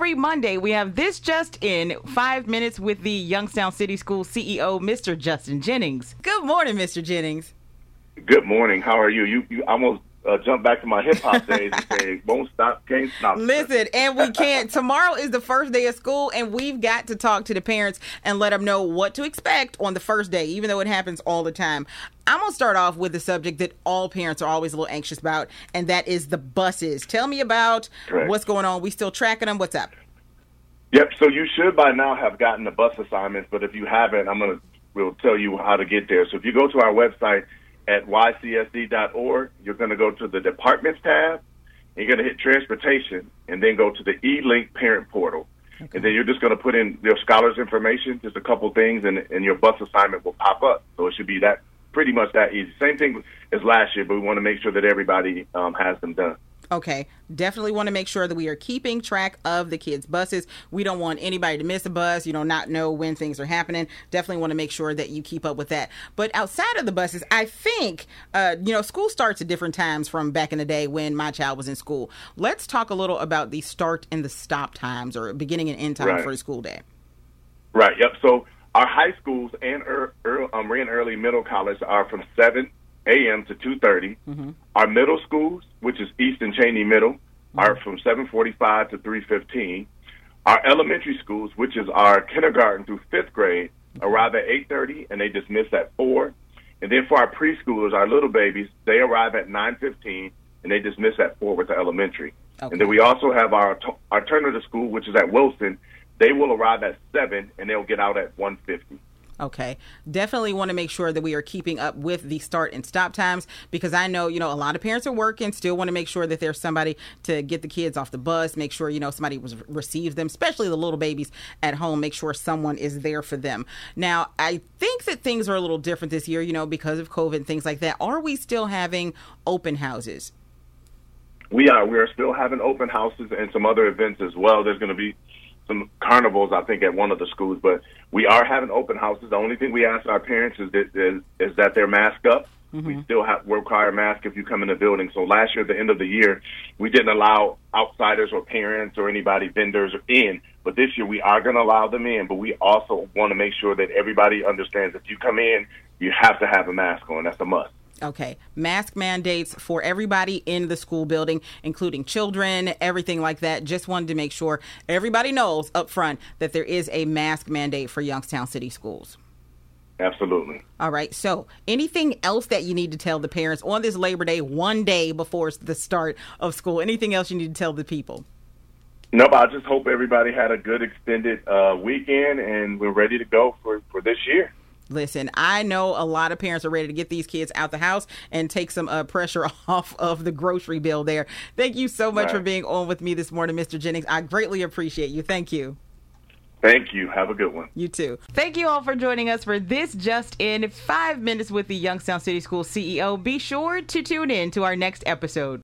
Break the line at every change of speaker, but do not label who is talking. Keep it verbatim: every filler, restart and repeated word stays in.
every Monday, we have This Just In, five minutes with the Youngstown City School C E O, Mister Justin Jennings. Good morning, Mister Jennings.
Good morning. How are you? You, you almost uh, jumped back to my hip-hop days and say, won't stop, can't stop.
Listen, and we can't. Tomorrow is the first day of school, and we've got to talk to the parents and let them know what to expect on the first day, even though it happens all the time. I'm going to start off with the subject that all parents are always a little anxious about, and that is the buses. Tell me about
Correct.
What's going on. We still tracking them? What's up?
Yep, so you should by now have gotten the bus assignments, but if you haven't, I'm going to we'll tell you how to get there. So if you go to our website at y c s d dot org, you're going to go to the Departments tab, and you're going to hit Transportation, and then go to the E-Link Parent Portal. Okay. And then you're just going to put in your scholar's information, just a couple things, and, and your bus assignment will pop up. So it should be that pretty much that easy. Same thing as last year, but we want to make sure that everybody um, has them done.
Okay. Definitely want to make sure that we are keeping track of the kids' buses. We don't want anybody to miss a bus, you know, not know when things are happening. Definitely want to make sure that you keep up with that. But outside of the buses, I think, uh, you know, school starts at different times from back in the day when my child was in school. Let's talk a little about the start and the stop times, or beginning and end time
right.
for the school day.
Right. Yep. So our high schools and er, er, um, and early middle college are from seven a.m. to two thirty. Mm-hmm. Our middle schools, which is East and Cheney Middle, mm-hmm. are from seven forty-five to three fifteen. Our elementary schools, which is our kindergarten through fifth grade, mm-hmm. arrive at eight thirty, and they dismiss at four. And then for our preschoolers, our little babies, they arrive at nine fifteen, and they dismiss at four with the elementary. Okay. And then we also have our alternative school, which is at Wilson. They will arrive at seven, and they'll get out at one fifty.
Okay. Definitely want to make sure that we are keeping up with the start and stop times, because I know, you know, a lot of parents are working, still want to make sure that there's somebody to get the kids off the bus, make sure, you know, somebody was receives them, especially the little babies at home, make sure someone is there for them. Now, I think that things are a little different this year, you know, because of COVID and things like that. Are we still having open houses?
We are. We are still having open houses and some other events as well. There's going to be some carnivals, I think, at one of the schools, but we are having open houses. The only thing we ask our parents is that, is, is that they're masked up. Mm-hmm. We still have require a mask if you come in the building. So last year, at the end of the year, we didn't allow outsiders or parents or anybody, vendors, in. But this year, we are going to allow them in. But we also want to make sure that everybody understands if you come in, you have to have a mask on. That's a must.
Okay. Mask mandates for everybody in the school building, including children, everything like that. Just wanted to make sure everybody knows up front that there is a mask mandate for Youngstown City Schools.
Absolutely.
All right. So anything else that you need to tell the parents on this Labor Day, one day before the start of school? Anything else you need to tell the people?
No, but I just hope everybody had a good extended uh, weekend, and we're ready to go for, for this year.
Listen, I know a lot of parents are ready to get these kids out the house and take some uh, pressure off of the grocery bill there. Thank you so much right. for being on with me this morning, Mister Jennings. I greatly appreciate you. Thank you.
Thank you. Have a good one.
You too. Thank you all for joining us for This Just In, five minutes with the Youngstown City School C E O. Be sure to tune in to our next episode.